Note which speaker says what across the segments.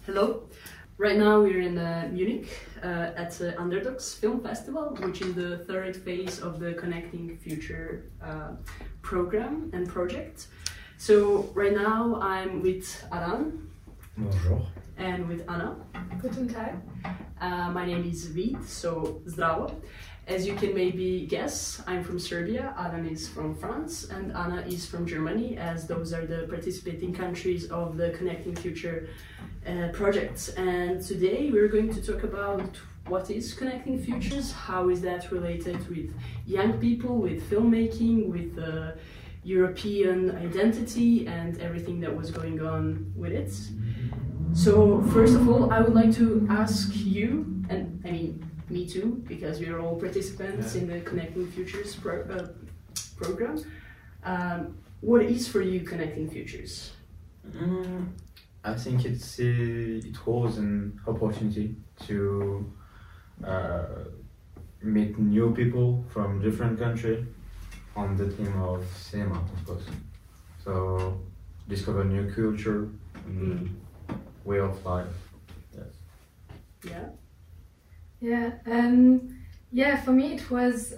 Speaker 1: Hello. Right now we're in Munich at the Underdogs Film Festival, which is the third phase of the Connecting Future program and project. So right now I'm with Aran.
Speaker 2: Bonjour.
Speaker 1: And with Anna.
Speaker 3: Guten Tag.
Speaker 1: My name is Vid, so zdravo. As you can maybe guess, I'm from Serbia, Aran is from France, and Anna is from Germany, as those are the participating countries of the Connecting Future projects. And today we're going to talk about what is Connecting Futures, how is that related with young people, with filmmaking, with European identity, and everything that was going on with it. So first of all, I would like to ask you, and I mean me too, because we are all participants in the Connecting Futures program. What is for you Connecting Futures?
Speaker 2: I think it holds an opportunity to meet new people from different countries on the theme of cinema, of course. So discover new culture, way of life. Yes.
Speaker 3: Yeah, for me it was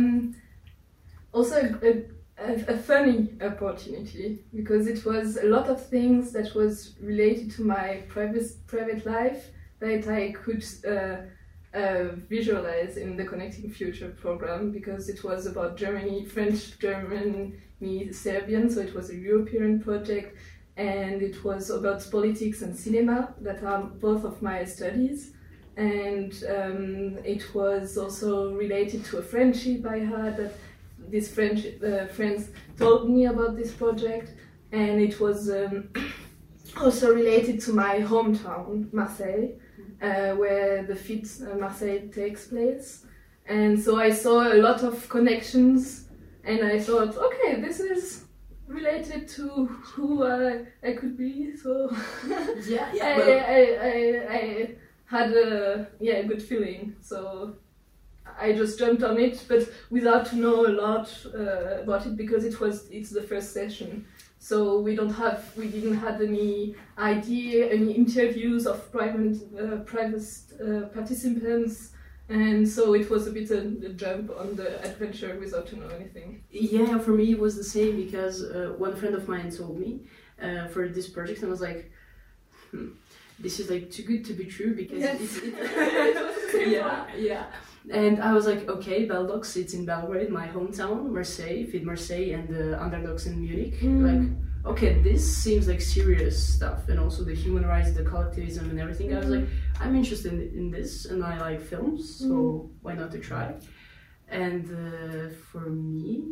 Speaker 3: also a funny opportunity, because it was a lot of things that was related to my private life that I could visualize in the Connecting Future program, because it was about Germany, French, German, me, Serbian, so it was a European project, and it was about politics and cinema, that are both of my studies. And it was also related to a friendship I had, that these friends told me about this project, and it was also related to my hometown, Marseille, where the FIT Marseille takes place. And so I saw a lot of connections, and I thought, okay, this is related to who I could be, so I had a good feeling, so I just jumped on it, but without to know a lot about it, because it's the first session, so we didn't have any idea, any interviews of private participants, and so it was a bit a jump on the adventure without to know anything.
Speaker 1: Yeah, for me it was the same, because one friend of mine told me for this project, and I was like, this is like too good to be true, because yeah. And I was like, okay, Beldogs, it's in Belgrade, my hometown, Marseille, FIT Marseille, and the Underdogs in Munich. Like, okay, this seems like serious stuff, and also the human rights, the collectivism and everything. I was like, I'm interested in this, and I like films, so why not to try? And for me,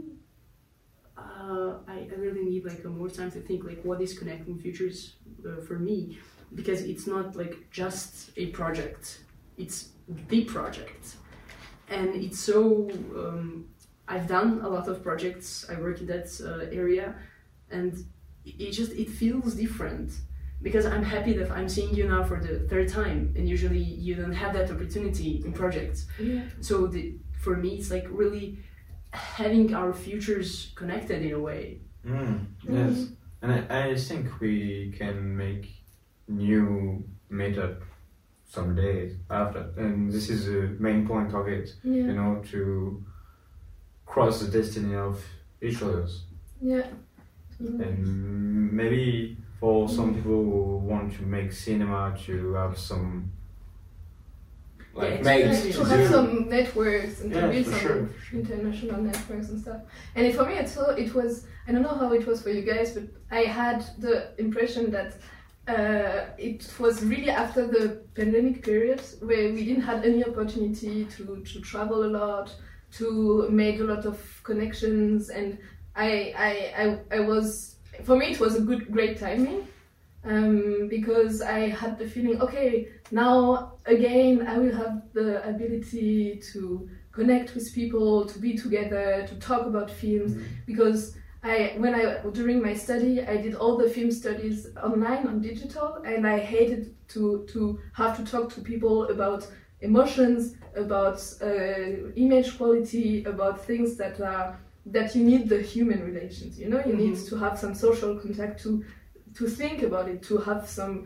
Speaker 1: I really need like more time to think like what is Connecting Futures for me, because it's not like just a project, it's the project. And it's so, I've done a lot of projects, I work in that area, and it feels different, because I'm happy that I'm seeing you now for the third time, and usually you don't have that opportunity in projects. So for me it's like really having our futures connected in a way.
Speaker 2: Yes, and I think we can make new meetup some days after, and this is the main point of it, you know, to cross the destiny of each other's. And maybe for some people who want to make cinema, to have some
Speaker 3: to have some networks and to build some
Speaker 2: sure.
Speaker 3: international networks and stuff. And for me, it was, I don't know how it was for you guys, but I had the impression that it was really after the pandemic period, where we didn't have any opportunity to travel a lot, to make a lot of connections, and I was, for me it was a great timing, because I had the feeling, okay, now again I will have the ability to connect with people, to be together, to talk about films, because during my study, I did all the film studies online, on digital, and I hated to have to talk to people about emotions, about image quality, about things that you need the human relations, you know, you need to have some social contact to think about it, to have some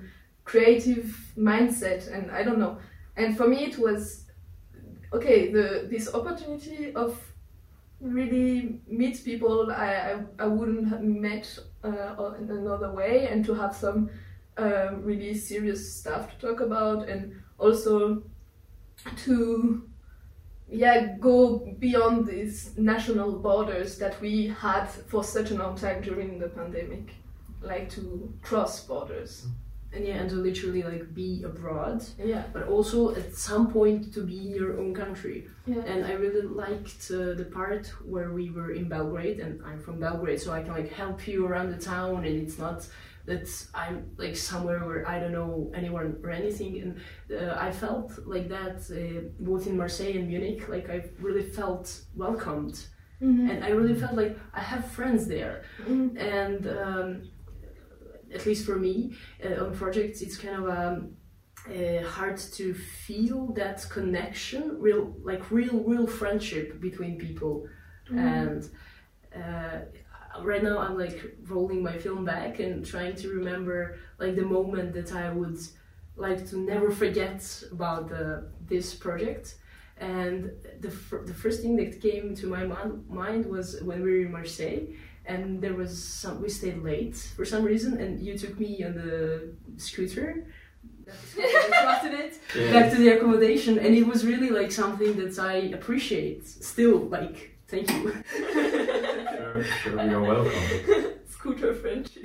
Speaker 3: creative mindset, and I don't know. And for me, it was okay. This opportunity of really meet people I wouldn't have met in another way, and to have some really serious stuff to talk about, and also to go beyond these national borders that we had for such a long time during the pandemic, like to cross borders.
Speaker 1: And to literally like be abroad,
Speaker 3: Yeah.
Speaker 1: but also at some point to be in your own country.
Speaker 3: Yeah.
Speaker 1: And I really liked the part where we were in Belgrade, and I'm from Belgrade, so I can like help you around the town, and it's not that I'm like somewhere where I don't know anyone or anything. And I felt like that both in Marseille and Munich. Like I really felt welcomed,
Speaker 3: Mm-hmm.
Speaker 1: and I really felt like I have friends there.
Speaker 3: Mm-hmm.
Speaker 1: And at least for me, on projects, it's kind of hard to feel that connection, real friendship between people.
Speaker 3: Mm-hmm.
Speaker 1: And right now I'm like rolling my film back and trying to remember like the moment that I would like to never forget about this project. And the first thing that came to my mind was when we were in Marseille, and there was we stayed late for some reason, and you took me on the scooter. Back to the accommodation, and it was really like something that I appreciate still. Like, thank you.
Speaker 2: Sure, you're welcome.
Speaker 3: Scooter friendship.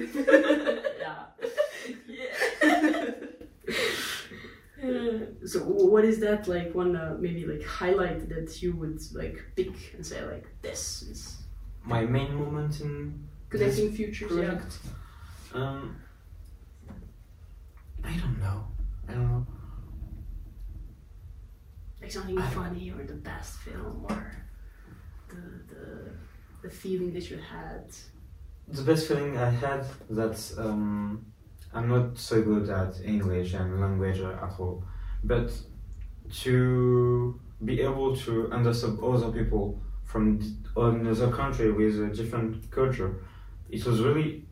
Speaker 1: So what is that like one maybe like highlight that you would like pick and say like this is
Speaker 2: My main moment in
Speaker 1: connecting
Speaker 2: this
Speaker 1: futures?
Speaker 2: project? I don't know.
Speaker 1: Like something funny, or the best film, or the feeling that you had.
Speaker 2: The best feeling I had that I'm not so good at English and language at all, but to be able to understand other people from another country with a different culture, it was really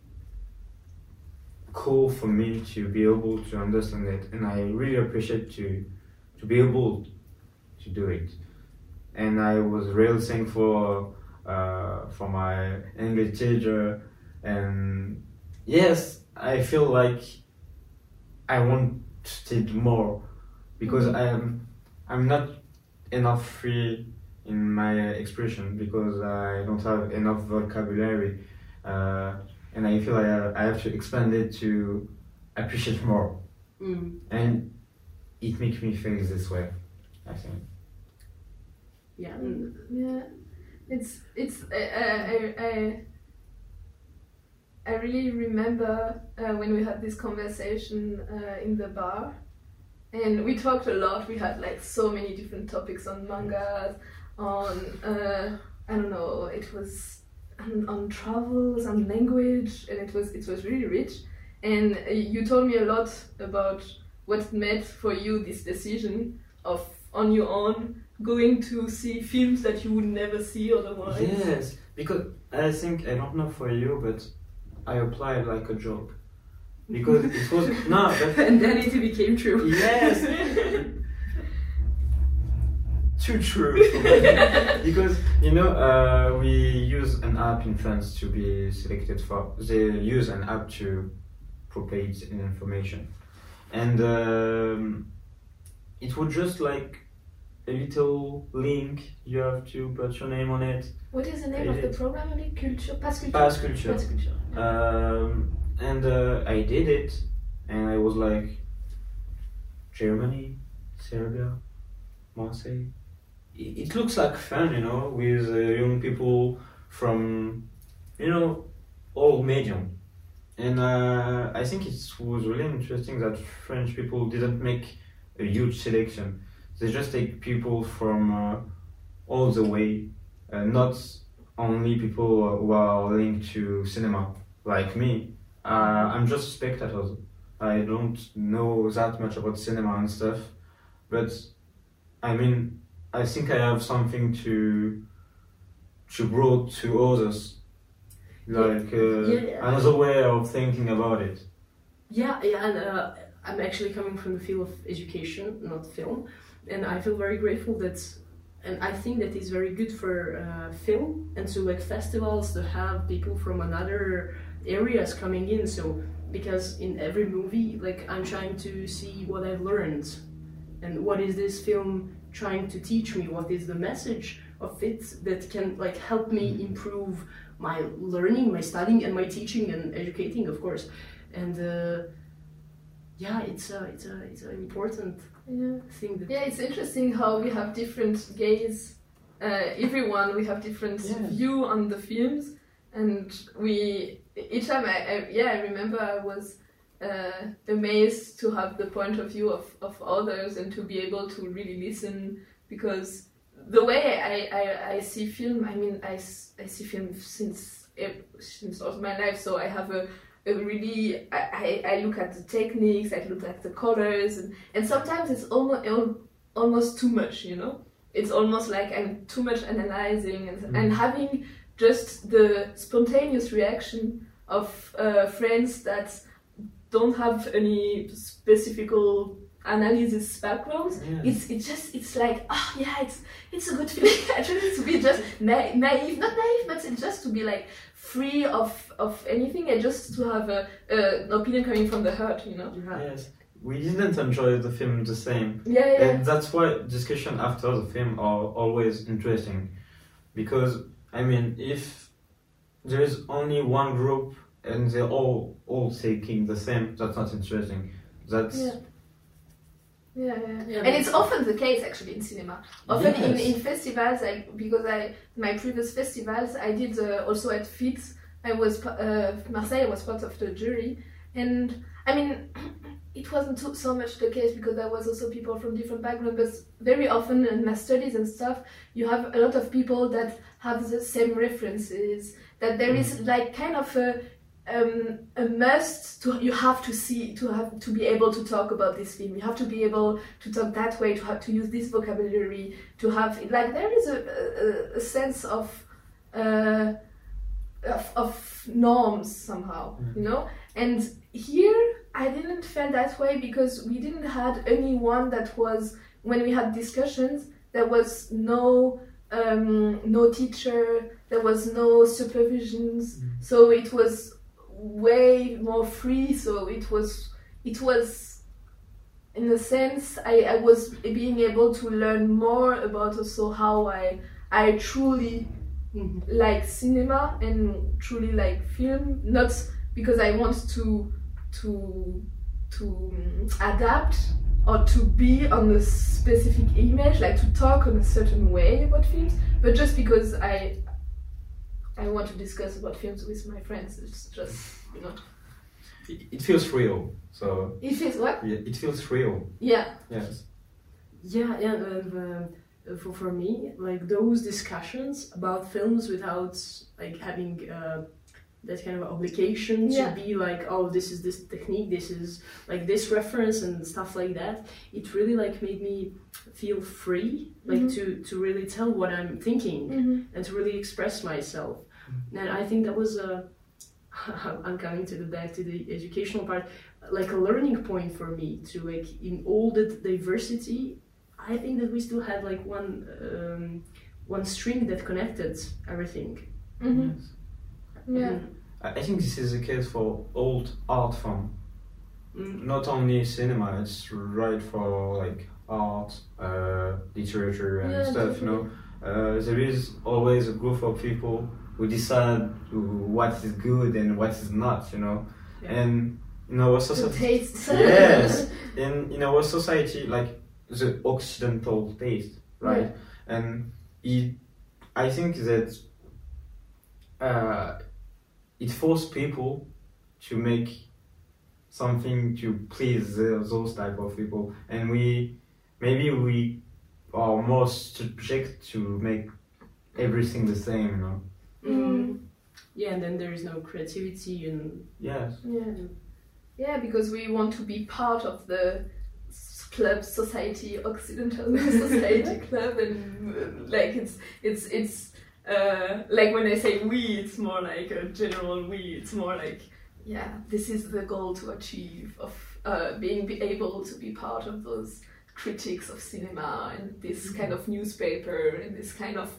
Speaker 2: cool for me to be able to understand it, and I really appreciate to be able to do it. And I was really thankful for my English teacher, and yes, I feel like I want to teach more because I'm not enough free in my expression because I don't have enough vocabulary, and I feel I have to expand it to appreciate more, and it makes me feel this way, I think.
Speaker 1: Yeah.
Speaker 3: Yeah, it's I really remember when we had this conversation in the bar, and we talked a lot. We had like so many different topics on mangas, on I don't know, it was on travels, on language, and it was really rich. And you told me a lot about what it meant for you, this decision of on your own going to see films that you would never see otherwise.
Speaker 2: Yes, because I think, I don't know for you, but I applied like a joke. Because it was, no, but...
Speaker 1: And then it became true.
Speaker 2: Yes! Too true. Because, you know, we use an app in France to be selected for, they use an app to propagate information. And it would just like a little link, you have to put your name on it.
Speaker 3: What is the name of the program again? Pass Culture?
Speaker 2: Pass Culture.
Speaker 3: Pass Culture.
Speaker 2: And I did it, and I was like, Germany, Serbia, Marseille. It looks like fun, you know, with young people from, you know, all medium. And I think it was really interesting that French people didn't make a huge selection. They just take people from all the way, not only people who are linked to cinema, like me. I'm just a spectator. I don't know that much about cinema and stuff, but I mean, I think I have something to grow to others, like another way of thinking about it.
Speaker 1: Yeah, and I'm actually coming from the field of education, not film, and I feel very grateful that, and I think that is very good for film and to like festivals to have people from another areas coming in. So because in every movie, like I'm trying to see what I've learned and what is this film trying to teach me, what is the message of it that can like help me improve my learning, my studying, and my teaching and educating, of course. And yeah, it's an important thing. That
Speaker 3: Yeah, it's interesting how we have different gaze. Everyone, we have different view on the films, and we each time I remember I was amazed to have the point of view of others and to be able to really listen, because the way I see film, I mean I see film since all my life, so I have a really I look at the techniques, I look at the colors, and sometimes it's almost too much, you know. It's almost like I'm too much analyzing and having just the spontaneous reaction of friends that don't have any specific analysis backgrounds. It's like it's a good feeling actually to be just naive, not naive, but it's just to be like free of anything and just to have an opinion coming from the heart, you know.
Speaker 2: Yes, we didn't enjoy the film the same. And that's why discussion after the film are always interesting, because I mean, if there is only one group and they're all thinking the same, that's not interesting. That's
Speaker 3: and it's often the case actually in cinema. Often in festivals, my previous festivals I did also at FIT. I was Marseille. I was part of the jury, and I mean it wasn't so much the case because there was also people from different backgrounds. But very often in my studies and stuff, you have a lot of people that have the same references. That there is like kind of a must you have to be able to talk about this film. You have to be able to talk that way, to have to use this vocabulary, to have like there is a sense of norms somehow, you know. And here I didn't feel that way because we didn't had anyone that was, when we had discussions, there was no teacher, there was no supervisions, so it was way more free. So it was in a sense I was being able to learn more about also how I truly like cinema and truly like film, not because I want to adapt or to be on a specific image, like to talk in a certain way about films, but just because I want to discuss about films with my friends. It's just, you know.
Speaker 2: It feels real. So.
Speaker 3: It feels what?
Speaker 2: Yeah, it feels real.
Speaker 3: Yeah.
Speaker 2: Yes.
Speaker 1: Yeah, for me, like those discussions about films without like having that kind of obligation to be like, oh, this is this technique, this is like this reference and stuff like that. It really like made me feel free, like to really tell what I'm thinking and to really express myself. And I think that was I'm coming back to the educational part, like a learning point for me to like in all the diversity. I think that we still had like one string that connected everything.
Speaker 2: Yes.
Speaker 3: Yeah.
Speaker 2: I think this is the case for old art form. Not only cinema, it's right for like art, literature and stuff, you know. There is always a group of people who decide what is good and what is not, you know. And in our society, yes, in our society, like the Occidental taste, right? And I think that it forced people to make something to please those type of people, and maybe we are more subject to make everything the same, you know.
Speaker 1: Yeah, and then there is no creativity and
Speaker 3: because we want to be part of the club society, Occidental society club, and like it's like when I say we, it's more like a general we. It's more like this is the goal to achieve of being able to be part of those critics of cinema and this kind of newspaper and this kind of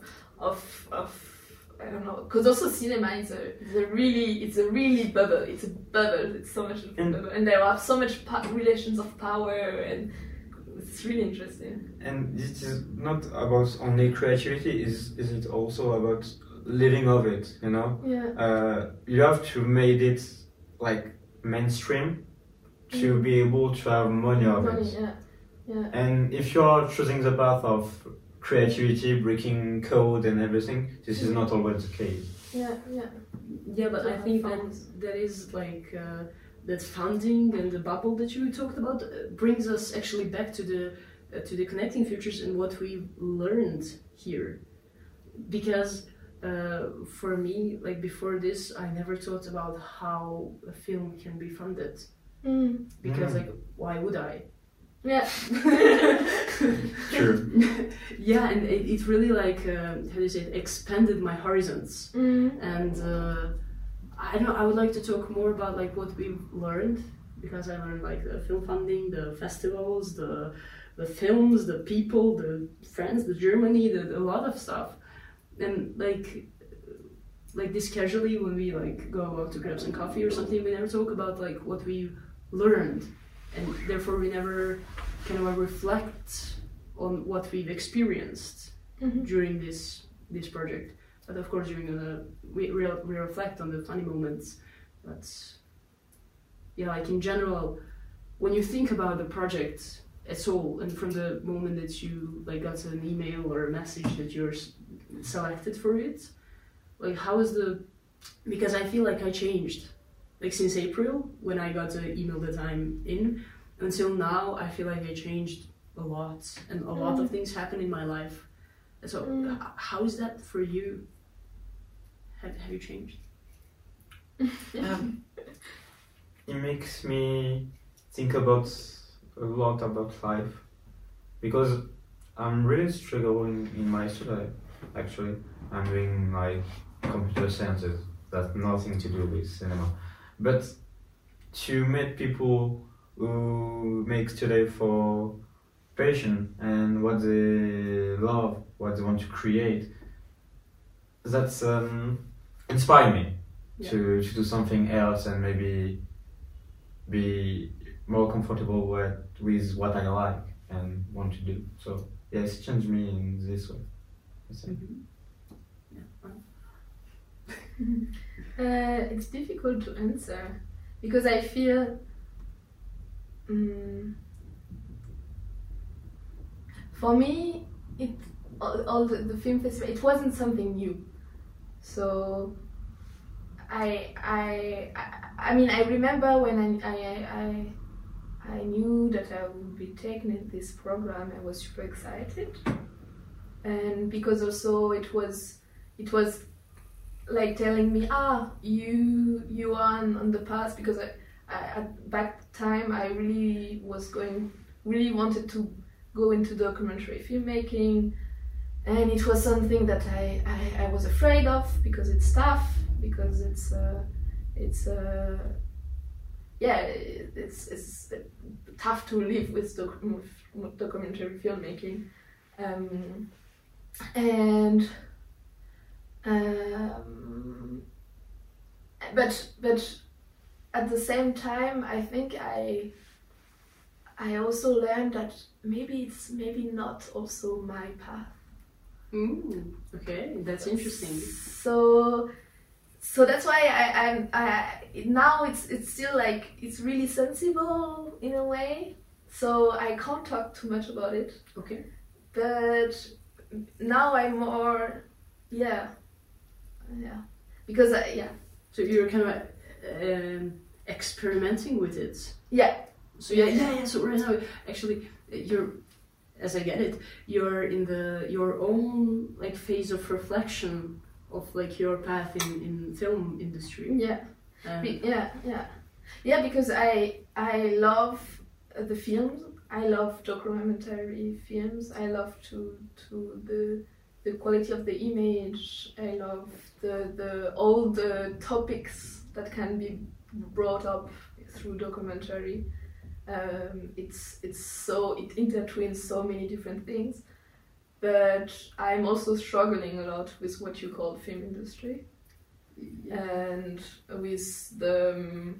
Speaker 3: I don't know, because also cinema is a really bubble. It's a bubble. It's so much of a bubble, and there are so much relations of power, and it's really interesting.
Speaker 2: And it is not about only creativity. Is it also about living of it? You know.
Speaker 3: Yeah.
Speaker 2: You have to make it like mainstream to be able to have money of it.
Speaker 3: Yeah. Yeah.
Speaker 2: And if you're choosing the path of creativity, breaking code and everything, this is not always the case.
Speaker 1: Yeah, but I think that is like that funding and the bubble that you talked about brings us actually back to the Connecting Futures and what we learned here, because for me, like before this, I never thought about how a film can be funded, because like why would I?
Speaker 3: Yeah.
Speaker 2: Sure.
Speaker 1: Yeah, and it really like how do you say it, expanded my horizons. And I don't know, I would like to talk more about like what we've learned, because I learned like the film funding, the festivals, the films, the people, the friends, the Germany, a lot of stuff. And like this casually when we like go out to grab some coffee or something, we never talk about like what we learned. And therefore we never kind of reflect on what we've experienced during this project. But of course we reflect on the funny moments. But yeah, like in general, when you think about the project at all, and from the moment that you like got an email or a message that you're selected for it, like how is because I feel like I changed. Like since April, when I got the email that I'm in, until now, I feel like I changed a lot, and a lot of things happened in my life. So, how is that for you? Have you changed?
Speaker 2: It makes me think a lot about life, because I'm really struggling in my study. Actually, I'm doing like computer sciences. That's nothing to do with cinema. But to meet people who make study for passion and what they love, what they want to create, that's inspire me to do something else and maybe be more comfortable with what I like and want to do. So yeah, it's changed me in this way.
Speaker 3: It's difficult to answer because I feel for me all the film festival, it wasn't something new. So I mean I remember when I knew that I would be taking this program, I was super excited, and because also it was like telling me, you are on the path, because I at back time I really wanted to go into documentary filmmaking, and it was something that I was afraid of because it's tough, because it's tough to live with documentary filmmaking, but at the same time I think I also learned that maybe it's not also my path.
Speaker 1: Okay, that's interesting.
Speaker 3: So that's why I now it's still like it's really sensible in a way. So I can't talk too much about it.
Speaker 1: Okay.
Speaker 3: But now I'm more because
Speaker 1: So you're kind of experimenting with it.
Speaker 3: Yeah.
Speaker 1: So yeah. So right now, actually, you're, as I get it, you're in your own like phase of reflection of like your path in film industry.
Speaker 3: Yeah, because I love the films. I love documentary films. I love the quality of the image. I love all the topics that can be brought up through documentary. It intertwines so many different things. But I'm also struggling a lot with what you call film industry, and with the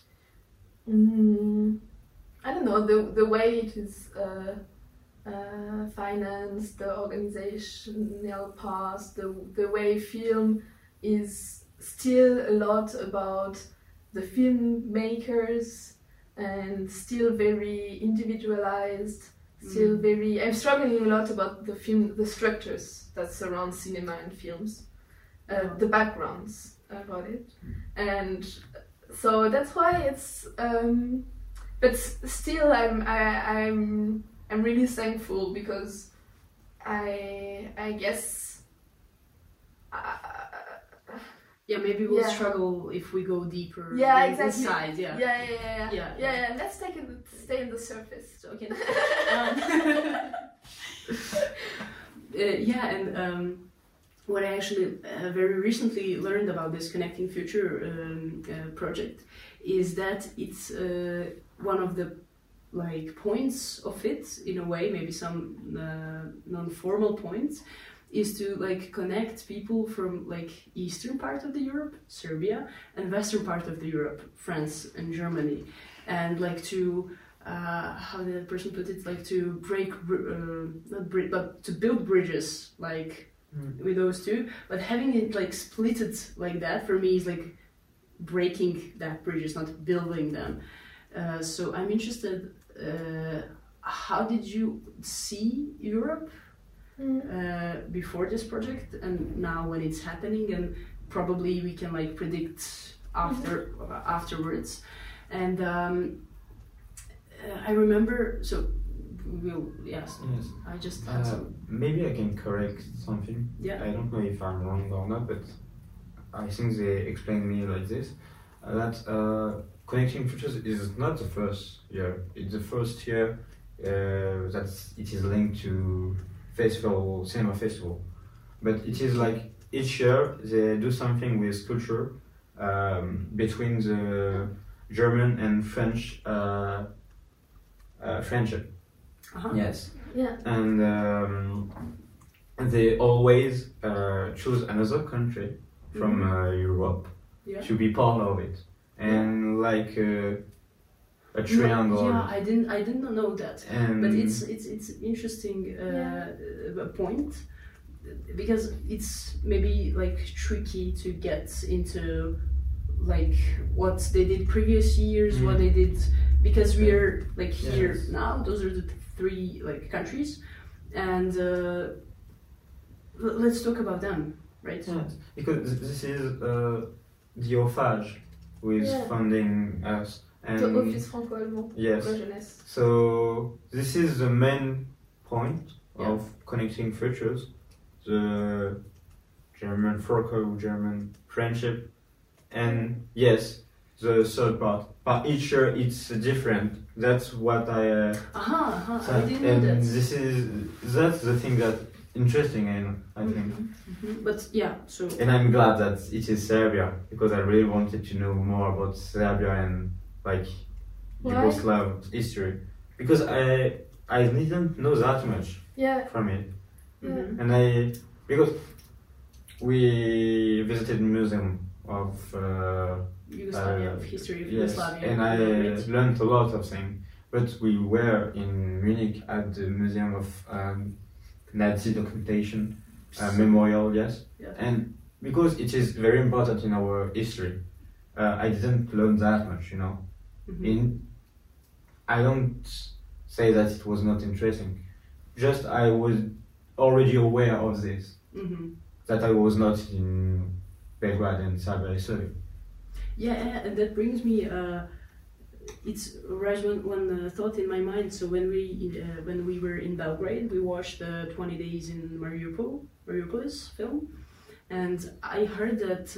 Speaker 3: I don't know, the way it is financed, the organizational part, the way film is still a lot about the filmmakers and still very individualized, still very. I'm struggling a lot about the structures that surround cinema and films, the backgrounds about it, and so that's why it's. But still, I'm really thankful because I guess.
Speaker 1: Yeah, maybe we'll struggle if we go deeper.
Speaker 3: Yeah, exactly.
Speaker 1: Inside,
Speaker 3: Yeah. Let's stay in the surface.
Speaker 1: Okay. What I actually very recently learned about this Connecting Future project is that it's one of the points of it, in a way, maybe some non-formal points, is to connect people from eastern part of the Europe, Serbia, and western part of the Europe, France and Germany, and to how did that person put it? To break, but to build bridges, with those two. But having it splitted like that for me is breaking that bridges, not building them. So I'm interested. How did you see Europe? Before this project and now when it's happening, and probably we can predict afterwards. And I remember, so yes. I just had some.
Speaker 2: Maybe I can correct something.
Speaker 1: Yeah.
Speaker 2: I don't know if I'm wrong or not, but I think they explained me like this, that Connecting Futures is not the first year. It's the first year that it is linked to cinema festival, but it is each year they do something with culture between the German and French friendship. Yes.
Speaker 3: Yeah.
Speaker 2: And they always choose another country from Europe to be part of it, and a triangle.
Speaker 1: Yeah, I didn't know that. But it's interesting point, because it's maybe tricky to get into what they did previous years, what they did, because we are here now. Those are the three countries, and let's talk about them, right?
Speaker 2: Yes, because this is the OFAGE who is funding us. And
Speaker 3: the Office Franco-Allemand
Speaker 2: yes.
Speaker 3: pour la jeunesse.
Speaker 2: So this is the main point of Connecting Futures, the Franco-German friendship, and yes, the third part. But each year it's different. That's what I.
Speaker 1: I didn't know
Speaker 2: and
Speaker 1: that.
Speaker 2: that's the thing that interesting, I think.
Speaker 1: Mm-hmm. But yeah, so.
Speaker 2: And I'm glad that it is Serbia, because I really wanted to know more about Serbia and Yugoslav history, because I didn't know that much from it.
Speaker 1: Mm-hmm.
Speaker 2: And because we visited museum of
Speaker 1: Yugoslavia, of history of
Speaker 2: yes,
Speaker 1: Yugoslavia,
Speaker 2: and I learned a lot of things. But we were in Munich at the Museum of Nazi Documentation Memorial, yes, and because it is very important in our history, I didn't learn that much, Mm-hmm. I don't say that it was not interesting. Just I was already aware of this, that I was not in Belgrade and Serbia.
Speaker 1: Yeah, and that brings me. It's raised one thought in my mind. So when we were in Belgrade, we watched the 20 Days in Mariupolis film, and I heard that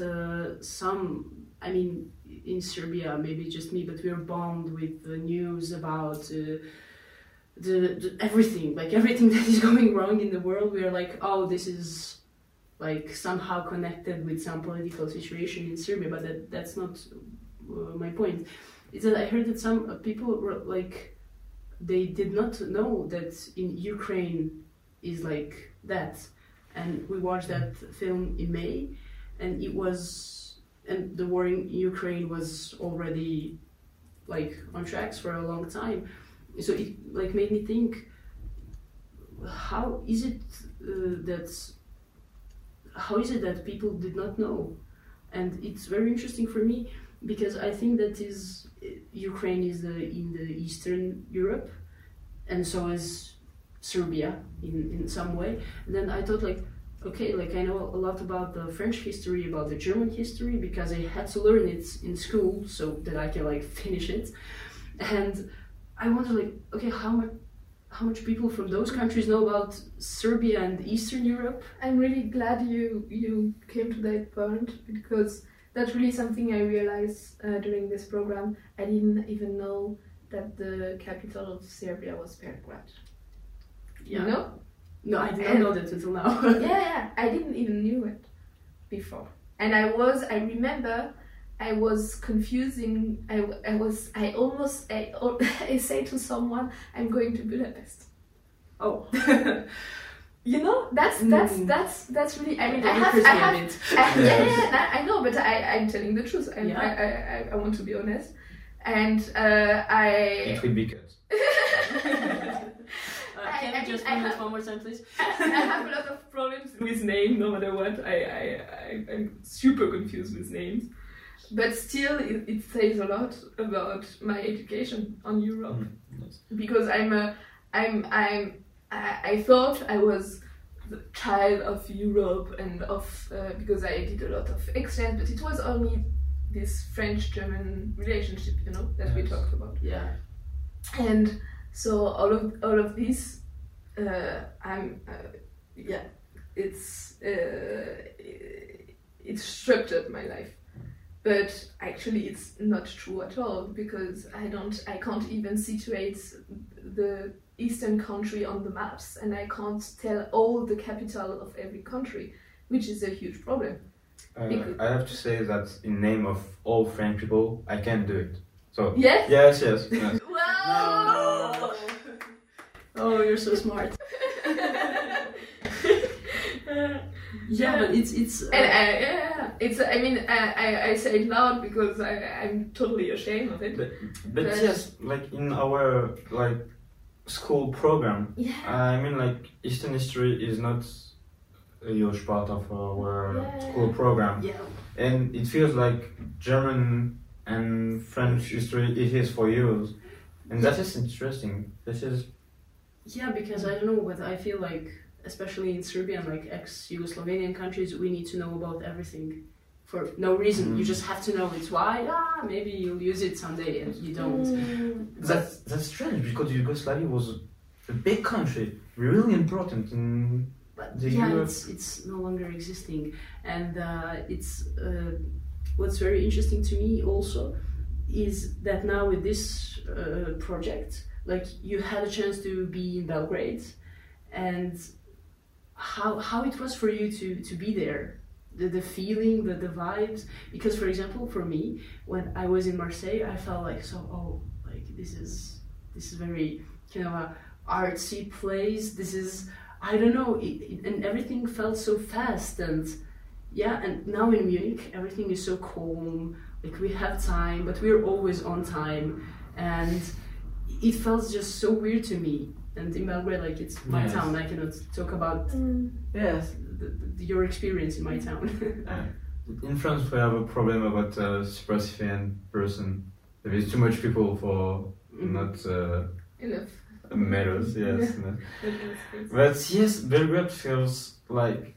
Speaker 1: in Serbia, maybe just me, but we are bombed with the news about the everything, everything that is going wrong in the world. We are oh, this is somehow connected with some political situation in Serbia, but that's not my point. is that I heard that some people were like, they did not know that in Ukraine is like that, and we watched that film in May, and the war in Ukraine was already like on tracks for a long time, so it like made me think, how is it that people did not know? And it's very interesting for me because I think that Ukraine is in the Eastern Europe, and so is Serbia in some way. And then I thought like, okay, like I know a lot about the French history, about the German history, because I had to learn it in school so that I can like finish it. And I wonder like, okay, how much people from those countries know about Serbia and Eastern Europe?
Speaker 3: I'm really glad you came to that point, because that's really something I realized during this program. I didn't even know that the capital of Serbia was Belgrade.
Speaker 1: Yeah.
Speaker 3: You know?
Speaker 1: No, I did not know that until now.
Speaker 3: yeah, I didn't even knew it before. And I remember I was confusing. I say to someone, I'm going to Budapest.
Speaker 1: Oh.
Speaker 3: You know, that's really. I mean, I know, but I'm telling the truth. I want to be honest, and
Speaker 2: It will be cut.
Speaker 1: Can you just read it one more time, please?
Speaker 3: I have a lot of problems with names, no matter what. I'm super confused with names. But still, it says a lot about my education on Europe.
Speaker 2: Yes.
Speaker 3: Because I thought I was the child of Europe and because I did a lot of exchange, but it was only this French-German relationship, you know, that we talked about.
Speaker 1: Yeah.
Speaker 3: And so all of this, it's structured my life. But actually, it's not true at all, because I can't even situate the Eastern country on the maps, and I can't tell all the capital of every country, which is a huge problem.
Speaker 2: I have to say that in name of all French people, I can do it. So
Speaker 3: yes.
Speaker 2: Yes.
Speaker 3: Wow!
Speaker 1: Oh, you're so smart. Yeah, but it's.
Speaker 3: I mean, I say it loud because I'm totally ashamed of it.
Speaker 2: But yes, like in our school program.
Speaker 3: Yeah.
Speaker 2: I mean, like Eastern history is not a huge part of our school program.
Speaker 1: Yeah.
Speaker 2: And it feels like German and French history it is for you, and that is interesting. This is.
Speaker 1: Yeah, because I don't know, but I feel like, especially in Serbia and like ex-Yugoslavian countries, we need to know about everything for no reason. You just have to know it's why. Maybe you'll use it someday, and you don't.
Speaker 2: That's strange, because Yugoslavia was a big country, really important in the Europe.
Speaker 1: It's no longer existing, and it's what's very interesting to me also is that now with this project, like you had a chance to be in Belgrade, and how it was for you to be there, the feeling, the vibes. Because for example, for me, when I was in Marseille, I felt like this is very artsy place. This is, I don't know, and everything felt so fast, and and now in Munich everything is so calm. Like we have time, but we're always on time, and it felt just so weird to me. And in Belgrade, like it's my town, I cannot talk about your experience in my town.
Speaker 2: In France, we have a problem about supercilious person. There is too much people for not
Speaker 3: enough
Speaker 2: medals. Yes, but yes, Belgrade feels like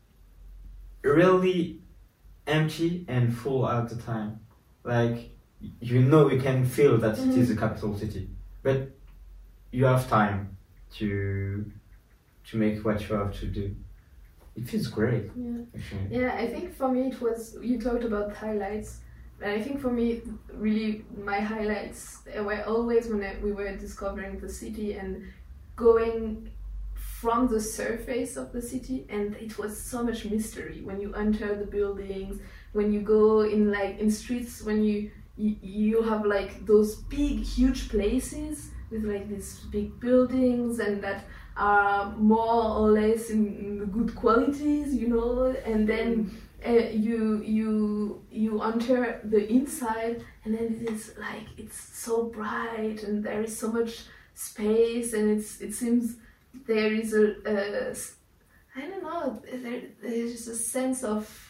Speaker 2: really empty and full at the time. Like you can feel that it is a capital city, but you have time to make what you have to do. It feels great.
Speaker 3: Yeah, I think for me it was, you talked about highlights, and I think for me really my highlights were always when we were discovering the city and going from the surface of the city, and it was so much mystery when you enter the buildings, when you go in streets, when you you have like those big, huge places with like these big buildings and that are more or less in good qualities, you know, and then you enter the inside and then it is like it's so bright and there is so much space and it seems there is a I don't know, there is a sense of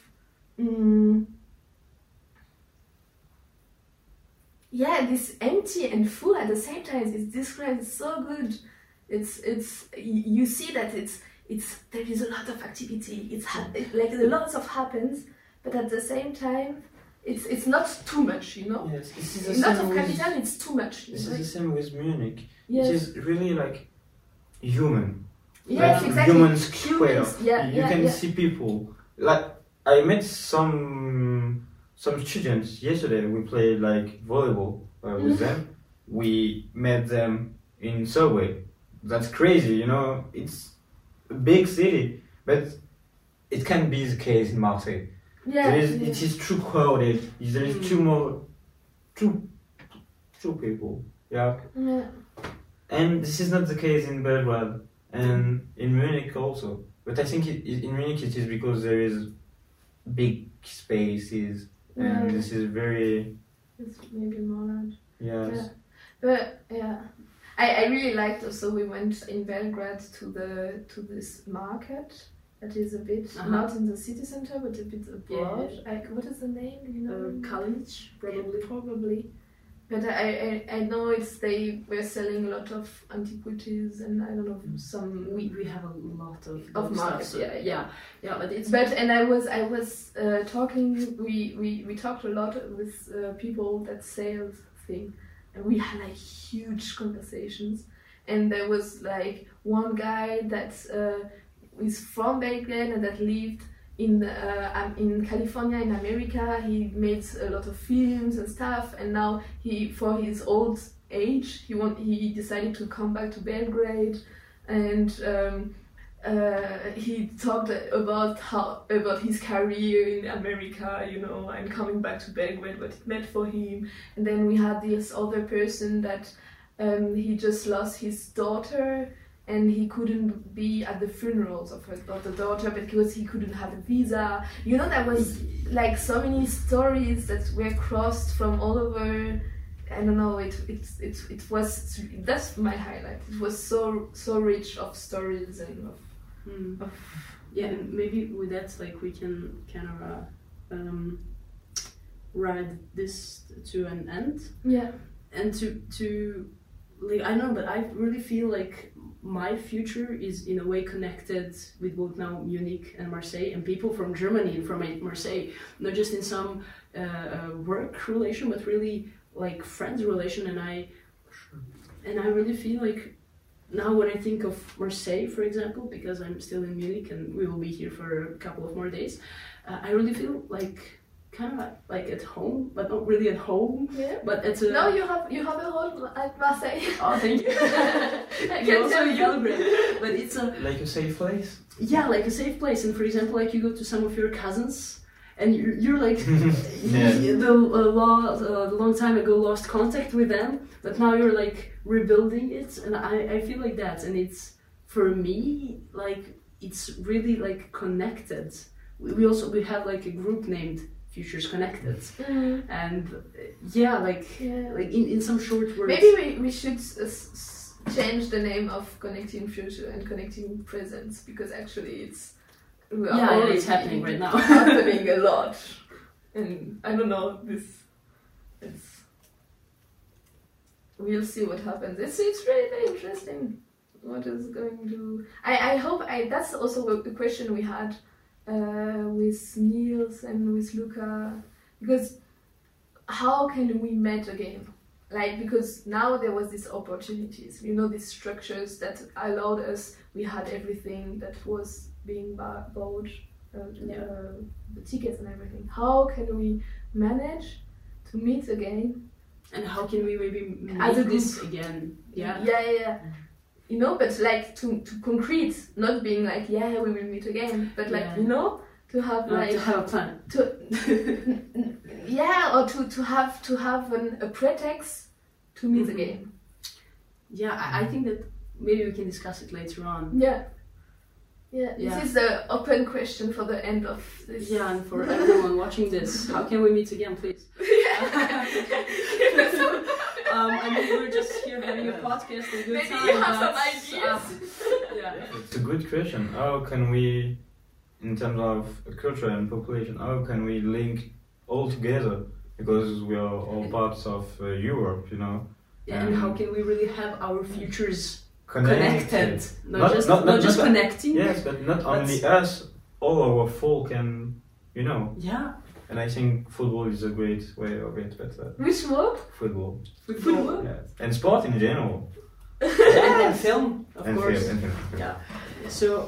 Speaker 3: yeah, this empty and full at the same time. It's described so good. It's you see that it's there is a lot of activity. It's like lots of happens, but at the same time, it's not too much, you know.
Speaker 2: Yes, this is the
Speaker 3: lots
Speaker 2: same
Speaker 3: of
Speaker 2: with,
Speaker 3: capital. It's too much.
Speaker 2: This is the same with Munich.
Speaker 3: Yes.
Speaker 2: It is really like human.
Speaker 3: Yes,
Speaker 2: like
Speaker 3: exactly.
Speaker 2: Human square.
Speaker 3: Humans, yeah,
Speaker 2: you can see people. Like I met some students yesterday. We played like volleyball with them. We met them in subway. That's crazy, you know. It's a big city, but it can be the case in Marseille.
Speaker 3: Yeah,
Speaker 2: It is too crowded. There is two people. Yeah. And this is not the case in Belgrade and in Munich also. But I think in Munich it is because there is big spaces and this is very.
Speaker 3: It's maybe more large.
Speaker 2: Yes.
Speaker 3: Yeah. But yeah, I really liked also we went in Belgrade to this market that is a bit not in the city center but a bit abroad. What is the name? Do you know?
Speaker 1: Kalinic, probably.
Speaker 3: Yeah, probably. But I know they were selling a lot of antiquities and I don't know some.
Speaker 1: We have a lot of
Speaker 3: markets.
Speaker 1: Stuff, so yeah. But it's.
Speaker 3: And I was talking. We talked a lot with people that sales thing. And we had like huge conversations, and there was like one guy that is from Belgrade and that lived in California in America. He made a lot of films and stuff, and now for his old age he decided to come back to Belgrade, and he talked about his career in America, you know, and coming back to Belgrade, what it meant for him. And then we had this other person that he just lost his daughter, and he couldn't be at the funerals of the daughter because he couldn't have a visa. You know, there was like so many stories that were crossed from all over. I don't know. It was, that's my highlight. It was so rich of stories and of.
Speaker 1: Yeah, and maybe with that, like we can kind of ride this to an end.
Speaker 3: Yeah.
Speaker 1: And to like I know, but I really feel like my future is in a way connected with both now Munich and Marseille and people from Germany and from Marseille, not just in some work relation, but really like friends relation. And I really feel like. Now when I think of Marseille, for example, because I'm still in Munich and we will be here for a couple of more days, I really feel like kind of like at home, but not really at home.
Speaker 3: Yeah.
Speaker 1: But it's a.
Speaker 3: No, you have a home at Marseille.
Speaker 1: Oh, thank you.
Speaker 3: I
Speaker 1: You're
Speaker 3: can
Speaker 1: also
Speaker 3: tell
Speaker 1: in
Speaker 3: you.
Speaker 1: Belgrade, but it's a.
Speaker 2: Like a safe place.
Speaker 1: Yeah, like a safe place. And for example, like you go to some of your cousins. And you're like, the long time ago lost contact with them, but now you're like rebuilding it, and I feel like that, and it's for me like it's really like connected. We have like a group named Futures Connected, and like in some short words.
Speaker 3: Maybe we should change the name of Connecting Future and Connecting Presence because actually it's.
Speaker 1: It's happening right now.
Speaker 3: Happening a lot, and I don't know we'll see what happens. It's really very interesting. What is going to? I hope that's also a question we had with Niels and with Luca, because how can we meet again? Like, because now there was these opportunities, you know, these structures that allowed us. We had everything that was being bought, the tickets and everything. How can we manage to meet again?
Speaker 1: And how can we maybe make this again?
Speaker 3: Yeah. You know, but like to concrete, not being like, we will meet again, but like, you know, to have like
Speaker 1: to have a plan.
Speaker 3: Yeah, or to have a pretext to miss a game.
Speaker 1: Yeah, I think that maybe we can discuss it later on.
Speaker 3: Yeah. This is the open question for the end of this.
Speaker 1: Yeah, and for everyone watching this, how can we meet again, please? I mean, we're just here having a podcast and good
Speaker 3: Maybe
Speaker 1: time.
Speaker 3: you have some ideas.
Speaker 1: Yeah.
Speaker 2: It's a good question. How can we, in terms of culture and population, how can we link all together? Because we are all parts of Europe, you know.
Speaker 1: Yeah, and how can we really have our futures
Speaker 2: connected?
Speaker 1: Not just connecting.
Speaker 2: Yes, but not only us, all our folk and, you know.
Speaker 1: Yeah.
Speaker 2: And I think football is a great way of it, but
Speaker 3: Which word?
Speaker 2: football.
Speaker 1: Football.
Speaker 2: Yes. And sport in general.
Speaker 1: And film, of course.
Speaker 2: Film.
Speaker 1: Yeah. So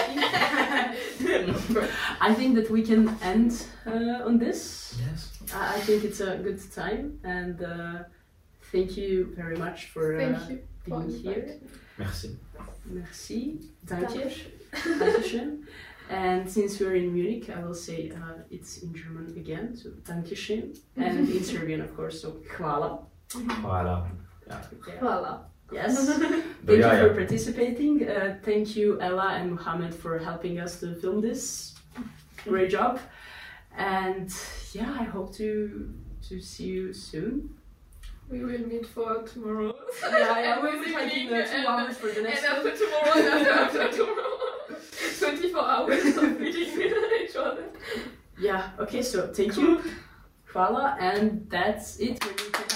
Speaker 1: I think that we can end on this.
Speaker 2: Yes.
Speaker 1: I think it's a good time, and thank you very much for being here.
Speaker 2: Merci.
Speaker 1: Merci. Danke. Dankeschön. And since we're in Munich, I will say it's in German again, so Dankeschön. And in Serbian, of course, so hvala.
Speaker 2: Hvala. Yeah.
Speaker 3: Voila.
Speaker 1: Yes. Thank you for participating. Thank you, Ella and Mohammed, for helping us to film this. Great job. And yeah, I hope to see you soon.
Speaker 3: We will meet for tomorrow.
Speaker 1: Yeah, we'll be like in 2 hours for the next
Speaker 3: and
Speaker 1: one.
Speaker 3: after tomorrow, and after tomorrow. 24 hours of meeting each other.
Speaker 1: Yeah, okay, so thank you. Hvala, and that's it.